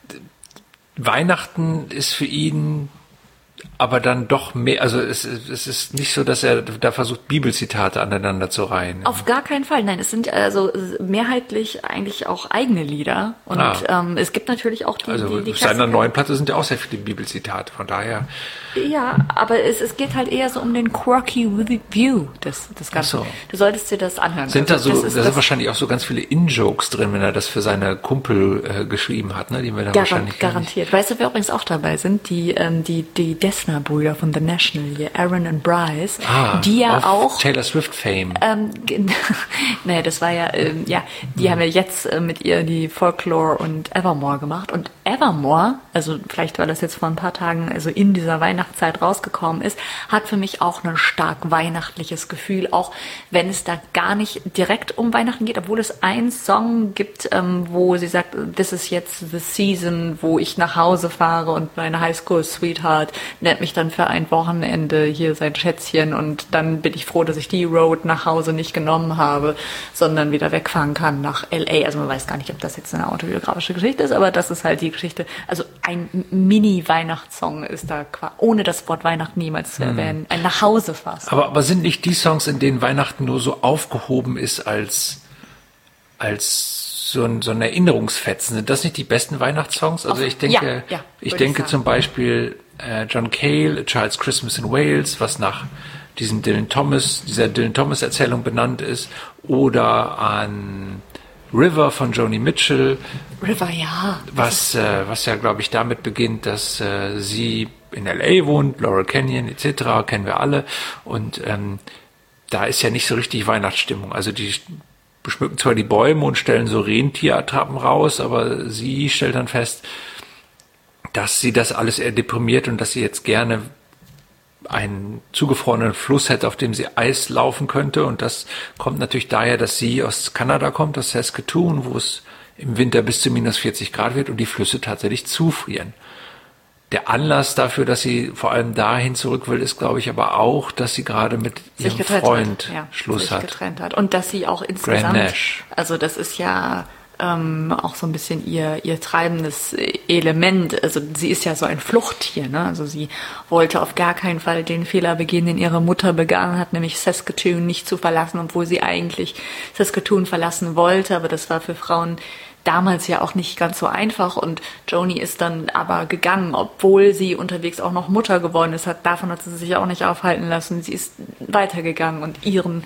Weihnachten ist für ihn aber dann doch mehr, also es, es ist nicht so, dass er da versucht, Bibelzitate aneinander zu reihen. Auf gar keinen Fall. Nein, es sind also mehrheitlich eigentlich auch eigene Lieder. Und Ah. ähm, es gibt natürlich auch die, Also die, die auf seiner Klassiker. neuen Platte sind ja auch sehr viele Bibelzitate, von daher. Ja, aber es, es geht halt eher so um den quirky View des, des Ganzen. Ach so. Du solltest dir das anhören. Sind da so, das da ist sind das wahrscheinlich auch so ganz viele In-Jokes drin, wenn er das für seine Kumpel äh, geschrieben hat, ne? Die wir da Garan wahrscheinlich gar nicht- garantiert. Weißt du, wer übrigens auch dabei sind? Die, ähm, die, die Dessner-Brüder von The National hier, Aaron und Bryce, Ah, die ja auf auch Taylor Swift Fame. Ähm, gen- naja, das war ja, ähm, ja, die haben ja jetzt äh, mit ihr die Folklore und Evermore gemacht. Und Evermore, also vielleicht weil das jetzt vor ein paar Tagen also in dieser Weihnachtszeit rausgekommen ist, hat für mich auch ein stark weihnachtliches Gefühl, auch wenn es da gar nicht direkt um Weihnachten geht, obwohl es einen Song gibt, ähm, wo sie sagt, this is jetzt the season, wo ich nach Hause fahre und meine Highschool-Sweetheart nennt mich dann für ein Wochenende hier sein Schätzchen und dann bin ich froh, dass ich die Road nach Hause nicht genommen habe, sondern wieder wegfahren kann nach L A. Also man weiß gar nicht, ob das jetzt eine autobiografische Geschichte ist, aber das ist halt die Geschichte. Also ein Mini-Weihnachtssong ist da qua- ohne das Wort Weihnachten niemals zu erwähnen. Ein Nachhausefass. Aber, aber sind nicht die Songs, in denen Weihnachten nur so aufgehoben ist als, als so ein, so ein Erinnerungsfetzen, sind das nicht die besten Weihnachtssongs? Also Auf- ich denke, ja, ja, ich würde ich denke sagen. zum Beispiel äh, John Cale, A Child's Christmas in Wales, was nach diesem Dylan Thomas, dieser Dylan Thomas Erzählung benannt ist, oder an River von Joni Mitchell, River, ja. was, äh, was ja, glaube ich, damit beginnt, dass äh, sie in L A wohnt, Laurel Canyon et cetera, kennen wir alle. Und ähm, da ist ja nicht so richtig Weihnachtsstimmung. Also die beschmücken zwar die Bäume und stellen so Rentierattrappen raus, aber sie stellt dann fest, dass sie das alles eher deprimiert und dass sie jetzt gerne einen zugefrorenen Fluss hätte, auf dem sie Eis laufen könnte. Und das kommt natürlich daher, dass sie aus Kanada kommt, aus Saskatoon, wo es im Winter bis zu minus vierzig Grad wird und die Flüsse tatsächlich zufrieren. Der Anlass dafür, dass sie vor allem dahin zurück will, ist, glaube ich, aber auch, dass sie gerade mit ihrem Freund ja, Schluss sich hat. getrennt hat. Und dass sie auch insgesamt, Nash. also das ist ja ähm, auch so ein bisschen ihr ihr treibendes Element. Also sie ist ja so ein Fluchttier, ne? Also sie wollte auf gar keinen Fall den Fehler begehen, den ihre Mutter begangen hat, nämlich Saskatoon nicht zu verlassen, obwohl sie eigentlich Saskatoon verlassen wollte. Aber das war für Frauen damals ja auch nicht ganz so einfach und Joni ist dann aber gegangen, obwohl sie unterwegs auch noch Mutter geworden ist. Hat, davon hat sie sich auch nicht aufhalten lassen. Sie ist weitergegangen und ihren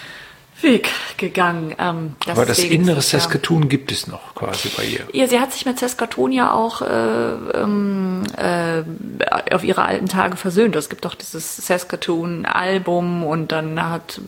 Weg gegangen. Ähm, aber das innere ist, ja, Saskatoon gibt es noch quasi bei ihr. Ja, sie hat sich mit Saskatoon ja auch äh, ähm, äh, auf ihre alten Tage versöhnt. Es gibt doch dieses Saskatoon-Album und dann hat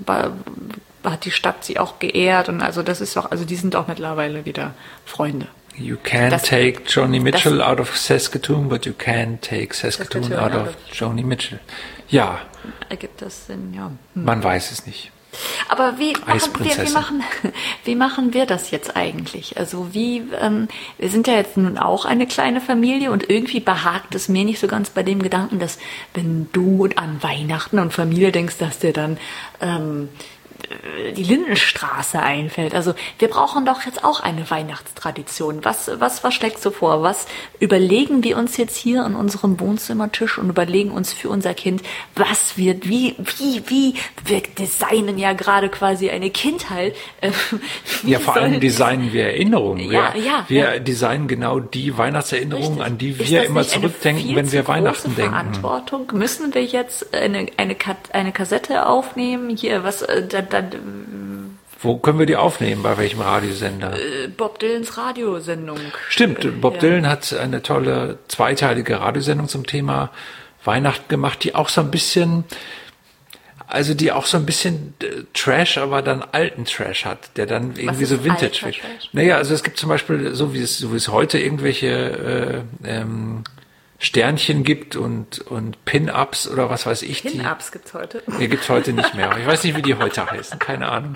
hat die Stadt sie auch geehrt und also das ist auch, also die sind auch mittlerweile wieder Freunde. You can't das, take Joni Mitchell out of Saskatoon, but you can take Saskatoon, Saskatoon out of Joni Mitchell. Ja. Ergibt das Sinn, ja. Hm. Man weiß es nicht. Aber wie machen, wir, wie, machen, wie machen wir das jetzt eigentlich? Also wie, ähm, wir sind ja jetzt nun auch eine kleine Familie und irgendwie behagt es mir nicht so ganz bei dem Gedanken, dass wenn du an Weihnachten und Familie denkst, dass dir dann ähm, die Lindenstraße einfällt. Also wir brauchen doch jetzt auch eine Weihnachtstradition. Was, was, was schlägst du vor? Was überlegen wir uns jetzt hier an unserem Wohnzimmertisch und überlegen uns für unser Kind, was wird, wie, wie, wie, wir designen ja gerade quasi eine Kindheit. Ja, vor allem designen wir Erinnerungen. Ja, wir, ja. Wir ja. designen genau die Weihnachtserinnerungen, Richtig. an die wir immer zurückdenken, wenn wir Weihnachten denken. Verantwortung? Müssen wir jetzt eine, eine, eine Kassette aufnehmen? Hier, was, da, da, Wo können wir die aufnehmen? Bei welchem Radiosender? Bob Dylans Radiosendung. Stimmt, Bob ja. Dylan hat eine tolle zweiteilige Radiosendung zum Thema Weihnachten gemacht, die auch so ein bisschen, also die auch so ein bisschen Trash, aber dann alten Trash hat, der dann irgendwie so Vintage wird. Naja, also es gibt zum Beispiel, so wie es, so wie es heute irgendwelche äh, ähm, Sternchen gibt und und Pin-Ups oder was weiß ich. Pin-Ups gibt's heute? Nee, gibt's heute nicht mehr. Ich weiß nicht, wie die heute heißen. Keine Ahnung.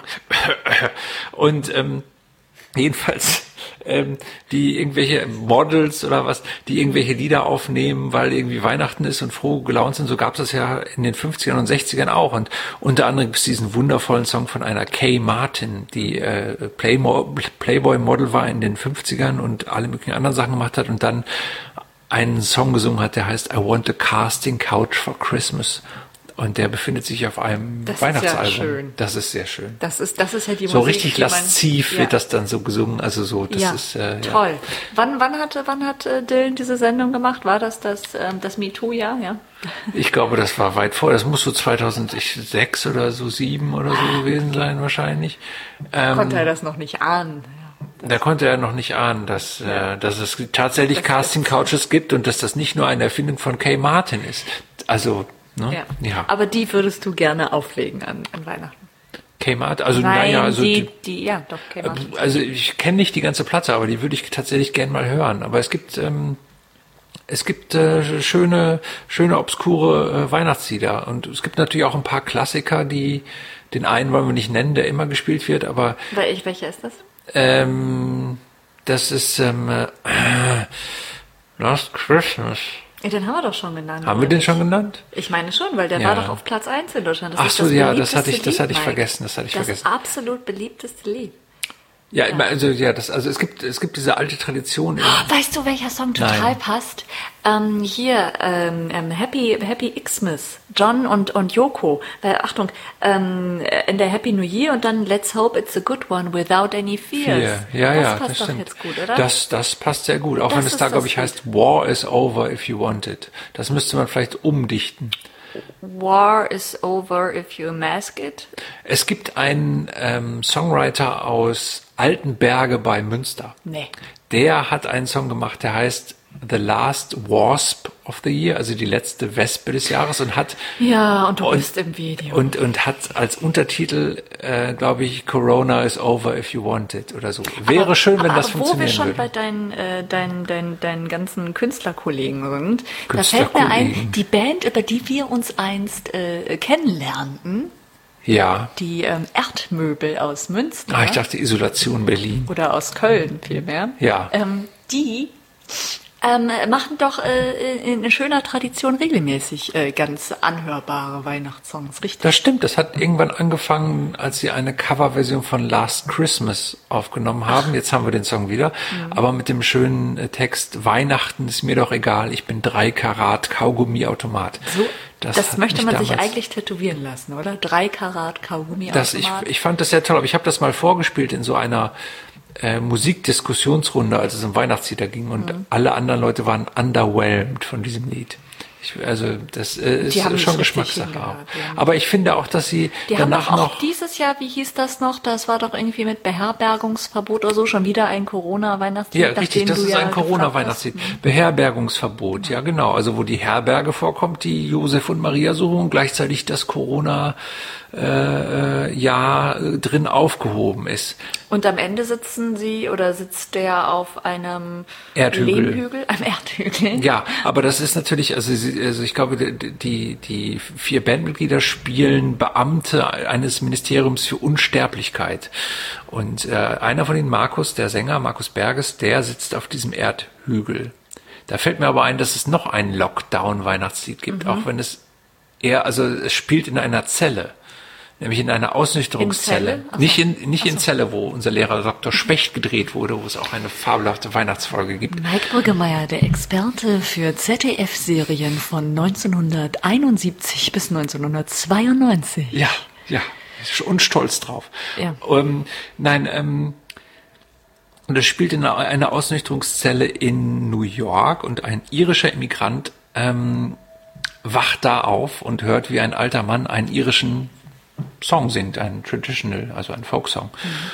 Und ähm, jedenfalls ähm, die irgendwelche Models oder was, die irgendwelche Lieder aufnehmen, weil irgendwie Weihnachten ist und froh gelaunt sind. So gab's das ja in den fünfzigern und sechzigern auch. Und unter anderem gibt's diesen wundervollen Song von einer Kay Martin, die äh, Playmo- Playboy-Model war in den fünfzigern und alle möglichen anderen Sachen gemacht hat und dann einen Song gesungen hat, der heißt I Want a Casting Couch for Christmas. Und der befindet sich auf einem das Weihnachtsalbum. Ist ja schön. Das ist sehr schön. Das ist, das ist ja die so Musik, richtig die man, lasziv ja. wird das dann so gesungen. Also so, das ja, ist äh, toll. Ja. Wann, wann hat, wann hat äh, Dylan diese Sendung gemacht? War das das, ähm, das MeToo-Jahr? Ja. Ich glaube, das war weit vor. Das muss so zweitausendsechs oder so sieben oder so gewesen sein wahrscheinlich. Ähm, Konnte er das noch nicht ahnen? Da konnte er noch nicht ahnen, dass, ja. äh, dass es tatsächlich das Casting-Couches gibt und dass das nicht nur eine Erfindung von Kay Martin ist. Also, ne? Ja. ja. Aber die würdest du gerne auflegen an, an Weihnachten? Kay Martin? Also, Nein, naja, also. Die, die, die, ja, doch, Kay Martin. Also, ich kenne nicht die ganze Platte, aber die würde ich tatsächlich gern mal hören. Aber es gibt, ähm, es gibt äh, schöne, schöne, obskure äh, Weihnachtslieder. Und es gibt natürlich auch ein paar Klassiker, die, den einen wollen wir nicht nennen, der immer gespielt wird, aber. Wel- Welcher ist das? Ähm, das ist ähm, äh, Last Christmas. Ja, den haben wir doch schon genannt. Haben wir den schon genannt? Ich meine schon, weil der Ja. war doch auf Platz eins in Deutschland. Das Ach ist so, das ja, das hatte beliebteste ich, das hatte ich Lied, vergessen, das hatte ich das vergessen. absolut beliebteste Lied. Ja, ja. also ja, das, also es gibt, es gibt diese alte Tradition. Weißt du, welcher Song total Nein. passt? Ähm, hier, ähm, Happy, Happy Xmas, John und, und Yoko. Weil, Achtung, ähm, in der Happy New Year und dann Let's Hope It's a Good One Without Any Fears. Vier. Ja, das ja, passt das doch stimmt. jetzt gut, oder? Das, das passt sehr gut. Auch Das wenn es ist da, das glaube ich, Lied. heißt War is over if you want it. Das müsste man vielleicht umdichten. War is over if you mask it. Es gibt einen ähm, Songwriter aus Altenberge bei Münster. Nee. Der hat einen Song gemacht, der heißt The Last Wasp of the Year, also die letzte Wespe des Jahres und hat Ja, und du und, bist im Video. und und hat als Untertitel, äh, glaube ich, Corona is over if you want it oder so. Wäre aber, schön, wenn aber das wo funktionieren wir schon würde. bei deinen, äh, deinen, deinen, deinen ganzen Künstlerkollegen sind, da fällt mir ein, Künstlerkollegen. die Band, über die wir uns einst äh, kennenlernten, Ja. die ähm, Erdmöbel aus Münster Ah, ich dachte Isolation Berlin. oder aus Köln vielmehr, Ja. ähm, die ähm, machen doch äh, in, in schöner Tradition regelmäßig äh, ganz anhörbare Weihnachtssongs, richtig? Das stimmt, das hat irgendwann angefangen, als sie eine Coverversion von Last Christmas aufgenommen haben. Jetzt haben wir den Song wieder, aber mit dem schönen äh, Text, Weihnachten ist mir doch egal, ich bin drei Karat Kaugummiautomat. So, das, hat möchte mich man sich damals- eigentlich tätowieren lassen, oder? Drei Karat Kaugummiautomat. Das, ich, ich fand das sehr toll, aber ich habe das mal vorgespielt in so einer äh, Musikdiskussionsrunde, als es um Weihnachtslieder ging und Mhm. alle anderen Leute waren underwhelmed von diesem Lied. Ich, also das äh, Die haben ist schon nicht richtig Geschmackssache auch. hingehört, ja. Aber ich finde auch, dass sie Die haben danach doch auch noch... dieses Jahr, wie hieß das noch? Das war doch irgendwie mit Beherbergungsverbot oder so, schon wieder ein Corona-Weihnachtslied. Ja, nach richtig, dem das du ist ja ein gefragt Corona-Weihnachtslied. hast. Beherbergungsverbot, ja genau. Also wo die Herberge vorkommt, die Josef und Maria suchen und gleichzeitig das Corona äh, Jahr äh, drin aufgehoben ist. Und am Ende sitzen sie oder sitzt der auf einem Erdhügel. Lehmhügel, einem Erdhügel. Ja, aber das ist natürlich, also, sie- also ich glaube, die, die, die vier Bandmitglieder spielen Beamte eines Ministeriums für Unsterblichkeit. Und äh, einer von ihnen, Markus, der Sänger, Markus Berges, der sitzt auf diesem Erdhügel. Da fällt mir aber ein, dass es noch ein Lockdown-Weihnachtslied gibt, auch wenn es eher, also es spielt in einer Zelle. Nämlich in einer Ausnüchterungszelle. In Zelle? Ach so. Nicht in, nicht in Zelle, wo unser Lehrer Doktor Specht gedreht wurde, wo es auch eine fabelhafte Weihnachtsfolge gibt. Mike Brüggemeier, der Experte für Z D F-Serien von neunzehnhunderteinundsiebzig bis neunzehnhundertzweiundneunzig. Ja, ja, und stolz drauf. Ja. Ähm, nein, ähm, und es spielt in einer, einer Ausnüchterungszelle in New York und ein irischer Immigrant ähm, wacht da auf und hört, wie ein alter Mann einen irischen Song singt, ein Traditional, also ein Folksong.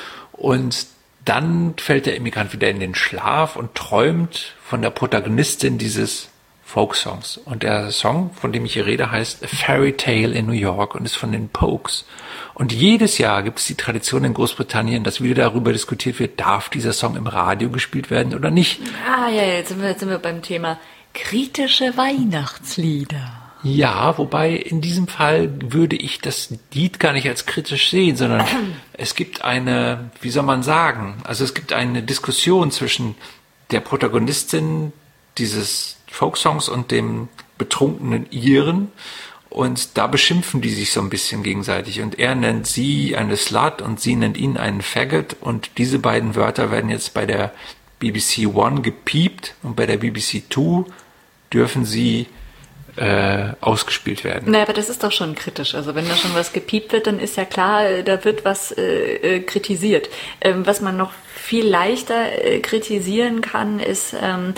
Und dann fällt der Immigrant wieder in den Schlaf und träumt von der Protagonistin dieses Folksongs. Und der Song, von dem ich hier rede, heißt A Fairy Tale in New York und ist von den Pokes. Und jedes Jahr gibt es die Tradition in Großbritannien, dass wieder darüber diskutiert wird, darf dieser Song im Radio gespielt werden oder nicht. Ah ja, jetzt sind wir, jetzt sind wir beim Thema kritische Weihnachtslieder. Ja, wobei in diesem Fall würde ich das Lied gar nicht als kritisch sehen, sondern es gibt eine, wie soll man sagen, also es gibt eine Diskussion zwischen der Protagonistin dieses Folksongs und dem betrunkenen Iren und da beschimpfen die sich so ein bisschen gegenseitig und er nennt sie eine Slut und sie nennt ihn einen Faggot und diese beiden Wörter werden jetzt bei der B B C One gepiept und bei der B B C Two dürfen sie äh, ausgespielt werden. Naja, aber das ist doch schon kritisch. Also wenn da schon was gepiept wird, dann ist ja klar, äh, da wird was äh, äh, kritisiert. Ähm, was man noch viel leichter äh, kritisieren kann, ist ähm,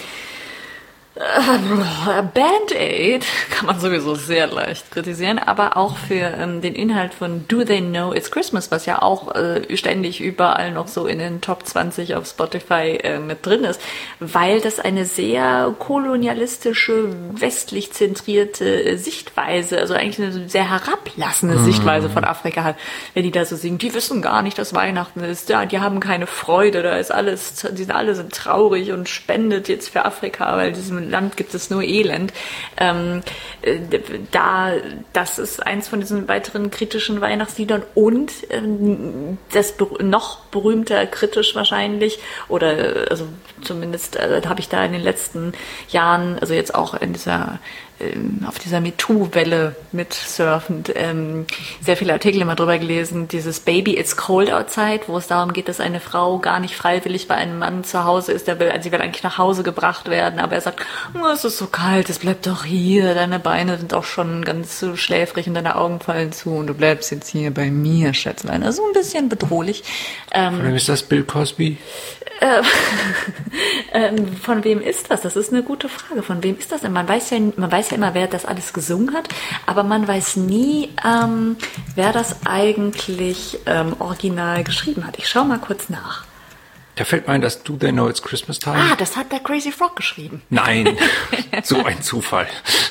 äh, Band-Aid kann man sowieso sehr leicht kritisieren, aber auch für ähm, den Inhalt von Do They Know It's Christmas, was ja auch äh, ständig überall noch so in den Top zwanzig auf Spotify äh, mit drin ist, weil das eine sehr kolonialistische, westlich zentrierte äh, Sichtweise, also eigentlich eine sehr herablassende Mhm. Sichtweise von Afrika hat, wenn die da so singen, die wissen gar nicht, dass Weihnachten ist, ja, die haben keine Freude, da ist alles, die sind alle sind traurig und spendet jetzt für Afrika, weil in diesem Land gibt es nur Elend. Ähm, äh, da, das ist eins von diesen weiteren kritischen Weihnachtsliedern und ähm, das ber- noch berühmter kritisch wahrscheinlich oder äh, also zumindest äh, habe ich da in den letzten Jahren, also jetzt auch in dieser ähm, auf dieser MeToo-Welle mitsurfend ähm, sehr viele Artikel immer drüber gelesen, dieses Baby It's Cold Outside, wo es darum geht, dass eine Frau gar nicht freiwillig bei einem Mann zu Hause ist, der will, sie will eigentlich nach Hause gebracht werden, aber er sagt, oh, es ist so kalt, es bleibt doch hier, deine Beine sind auch schon ganz so schläfrig und deine Augen fallen zu und du bleibst jetzt hier bei mir, Schätzlein. Also ein bisschen bedrohlich. Ähm, Von wem ist das, Bill Cosby? äh, ähm, von wem ist das? Das ist eine gute Frage. Von wem ist das denn? Man weiß ja, man weiß ja immer, wer das alles gesungen hat, aber man weiß nie, ähm, wer das eigentlich ähm, original geschrieben hat. Ich schaue mal kurz nach. Da fällt mir ein, dass Do They Know It's Christmas Time? Ah, das hat der Crazy Frog geschrieben. Nein, so ein Zufall.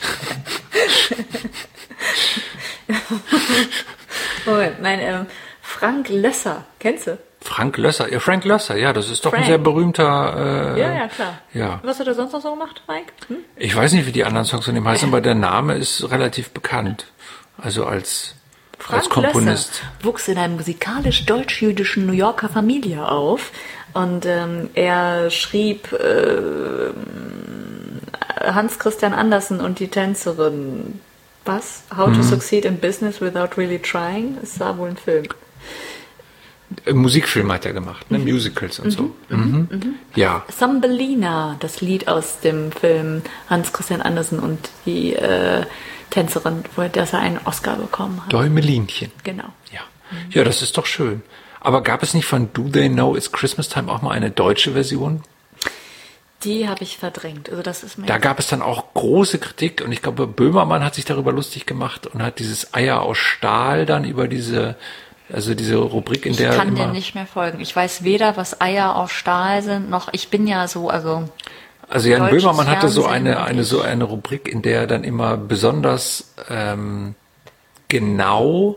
Moment, nein, ähm, Frank Lösser, kennst du? Frank Lösser, ja, Frank Lösser, ja, das ist doch Frank. ein sehr berühmter... Äh, Ja, ja, klar. Ja. Was hat er sonst noch so gemacht, Mike? Hm? Ich weiß nicht, wie die anderen Songs von ihm heißen, aber der Name ist relativ bekannt. Also als, als Frank Komponist. Lösser wuchs in einer musikalisch-deutsch-jüdischen New Yorker Familie auf und ähm, er schrieb äh, Hans Christian Andersen und die Tänzerin. Was? How to Succeed in Business Without Really Trying? Es war wohl ein Film. Äh, Musikfilm hat er gemacht, ne? Musicals und so. Mhm. Mhm. Ja. Thumbelina, das Lied aus dem Film Hans Christian Andersen und die äh, Tänzerin, wo er, dass er einen Oscar bekommen hat. Däumelinchen. Genau. Ja. Ja, das ist doch schön. Aber gab es nicht von Do They Know It's Christmas Time auch mal eine deutsche Version? Die habe ich verdrängt. Also das ist mir Da gab es dann auch große Kritik und ich glaube, Böhmermann hat sich darüber lustig gemacht und hat dieses Eier aus Stahl dann über diese, also diese Rubrik, in ich der kann immer... dir nicht mehr folgen. Ich weiß weder, was Eier aus Stahl sind, noch ich bin ja so, also... Also Jan deutsches Böhmermann hatte so Fernsehen eine, und eine, ich- so eine Rubrik, in der er dann immer besonders ähm, genau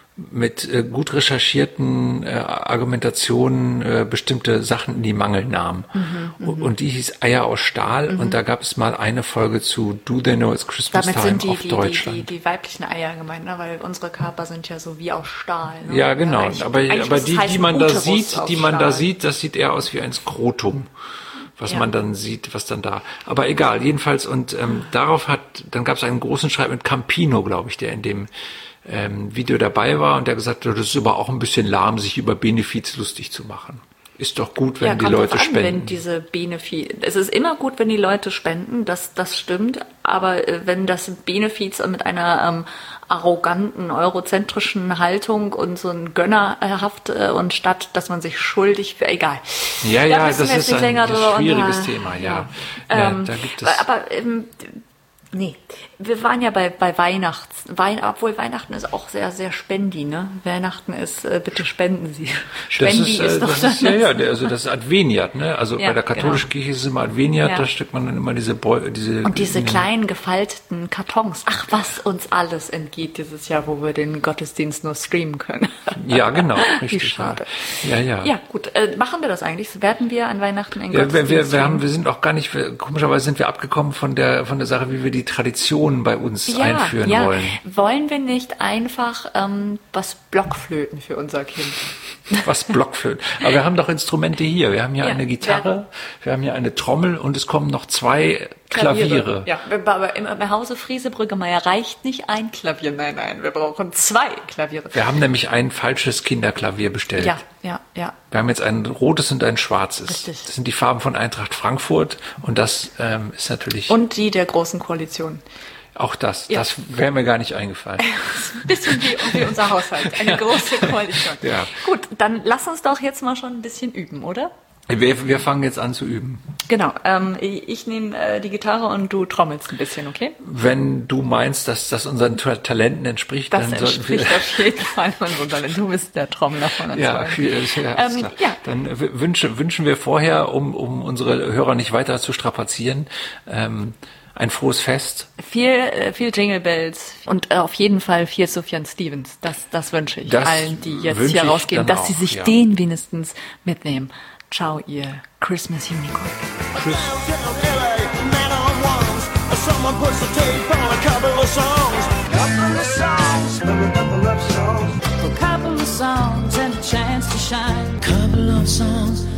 mit äh, gut recherchierten äh, Argumentationen äh, bestimmte Sachen in die Mangel nahm. Mhm, und, und die hieß Eier aus Stahl mhm. und da gab es mal eine Folge zu Do They Know It's Christmas Damit Time sind die, auf die, Deutschland. die, die, die weiblichen Eier gemeint, ne? Weil unsere Körper sind ja so wie aus Stahl. Ne? Ja, genau. eigentlich- aber eigentlich aber ist es die, heißt die man da Uterus sieht, aus die man da Stahl. sieht, das sieht eher aus wie ein Skrotum, was Ja. man dann sieht, was dann da. Aber egal, jedenfalls. Und ähm, darauf hat, dann gab es einen großen Streit mit Campino, glaube ich, der in dem ähm, Video dabei war und der gesagt hat, das ist aber auch ein bisschen lahm, sich über Benefiz lustig zu machen. Ist doch gut, wenn ja, die kommt Leute drauf an, spenden. Wenn diese Benefiz, es ist immer gut, wenn die Leute spenden, das, das stimmt, aber äh, wenn das Benefiz mit einer ähm, arroganten, eurozentrischen Haltung und so ein Gönnerhaft äh, und statt, dass man sich schuldig für, egal. Ja, Da ja, müssen das wir jetzt ist nicht ein länger drüber schwieriges unterhalten. Thema, ja. Ja. ja Ähm, da gibt es. aber ähm, nee, wir waren ja bei, bei Weihnachts, Wein, obwohl Weihnachten ist auch sehr, sehr spendi, ne? Weihnachten ist, äh, bitte spenden Sie. Das Spendi ist, äh, ist doch das ist, ja, ja, der- also das ist Adveniat, ne? Also Ja, bei der katholischen genau. Kirche ist es immer Adveniat, Ja. da steckt man dann immer diese, Bräu- diese Und diese in den- kleinen gefalteten Kartons. Ach, was uns alles entgeht dieses Jahr, wo wir den Gottesdienst nur streamen können. Ja, genau, Wie richtig. schade. Ja, ja. Ja, gut. Äh, machen wir das eigentlich? Werden wir an Weihnachten einen Ja, wir, Gottesdienst wir, wir, streamen? haben, wir sind auch gar nicht, wir, komischerweise sind wir abgekommen von der, von der Sache, wie wir die Traditionen bei uns ja, einführen ja. wollen. Wollen wir nicht einfach ähm, was Blockflöten für unser Kind? Was Blockflöten. Aber wir haben doch Instrumente hier. Wir haben hier Ja, eine Gitarre, wir haben hier eine Trommel und es kommen noch zwei Klaviere. Ja, aber im, im Hause Friese-Brüggemeier reicht nicht ein Klavier. Nein, nein, wir brauchen zwei Klaviere. Wir haben nämlich ein falsches Kinderklavier bestellt. Ja, ja, ja. Wir haben jetzt ein rotes und ein schwarzes. Richtig. Das sind die Farben von Eintracht Frankfurt und das ähm, ist natürlich Und die der Großen Koalition. auch das. Ja. Das wäre mir gar nicht eingefallen. Ein bisschen wie, wie unser Haushalt. Eine große Koalition. Ja. Gut, dann lass uns doch jetzt mal schon ein bisschen üben, oder? Wir, wir fangen jetzt an zu üben. Genau. Ähm, ich ich nehme äh, die Gitarre und du trommelst ein bisschen, okay? Wenn du meinst, dass das unseren Ta- Talenten entspricht, Das dann sollten entspricht wir... auf jeden Fall unserem Talent. Du bist der Trommler von uns Ja, beiden. viel, ja, Ähm, ist klar. ja. Dann w- wünsche, wünschen wir vorher, um, um unsere Hörer nicht weiter zu strapazieren, ähm, ein frohes Fest. Viel, äh, viel Jingle Bells und äh, auf jeden Fall viel Sufjan Stevens. Das, das wünsche ich Das allen, die jetzt wünsche hier ich rausgehen, dann dass sie auch, sich ja. den wenigstens mitnehmen. Ciao, ihr Christmas Unicorn. Tschüss. Someone puts the tape on a couple of songs. Couple of songs, maybe a couple of songs. A couple of songs and a chance to shine. Couple of songs